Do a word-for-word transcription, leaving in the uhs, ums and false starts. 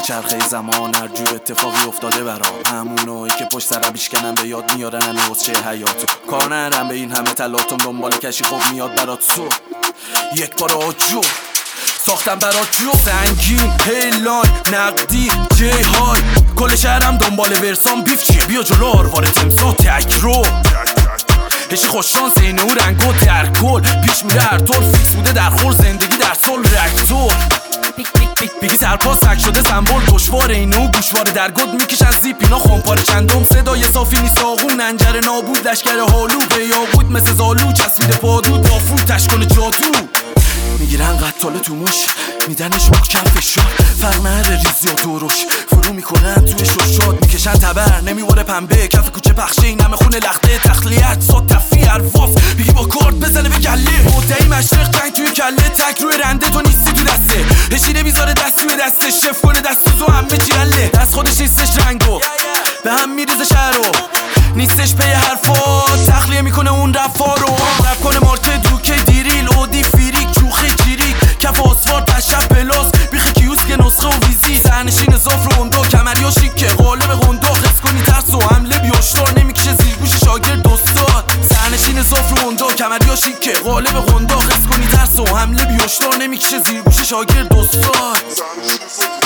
چرخه زمان هر جور اتفاقی افتاده برام، همونایی که پشت سرم بیشکنن به یاد میارن نوزچه حیاتو. کار نرم به این همه تلاتم، دنبال کشی خوب میاد برات سو. یک بار آجو ساختم برات جو، سنگین هیلان نقدی جی های کل شهرم دنبال ورسان بیف چیه، بیا جلو آروار تمسا تک رو هشی خوششانس اینه او رنگو در کل پیش میره هر طور فیکس بوده در خور زندگی در سال رکتور بیگی سرپاس سک شده زنبال دشوار اینه و گوشواره در گد میکشن زیپ اینا خونپاره چندم صدای صافی نیست آغون ننجر نابود لشکر هالو به یاقوت مثل زالو چسبیده پادود با فوت تشکن جادو میگیرن قتاله تو موش میدنش محکم فشار فرق نره ریزی و دروش فرو میکنن توی ششاد میکشن تبر نمیواره پنبه کف کوچه پخشه این همه خونه لخته تخلیت صد تفی ارواز بگی با کارت بزنه به گله مدعی مشرق جنگ توی کله تک روی رنده تو نیستی تو دسته هشی نمیذاره دست توی دسته شف کنه دستوزو همه چیله دست خودش نیستش رنگو به هم میریزه شهرو نیستش پی حرفا تخلیه میکنه اون رفا رو رپ کنه مارکه دوکه دیریل اودی فیریک چوخه جیری کف آسفالت تشب بلاس بیخ کیوسک نسخه و ویزی سرنشین زاف رو هندو کمریا شیکه قالب هندو خس کنی ترس و حمله بیاشتار نمیکشه زیر گوش شاگرد استاد سرنشین زاف رو هندو کمریا شیکه قالب هندو خس کنی ترس و حمله بیاشتار نمیکشه زیر گوش شاگرد استاد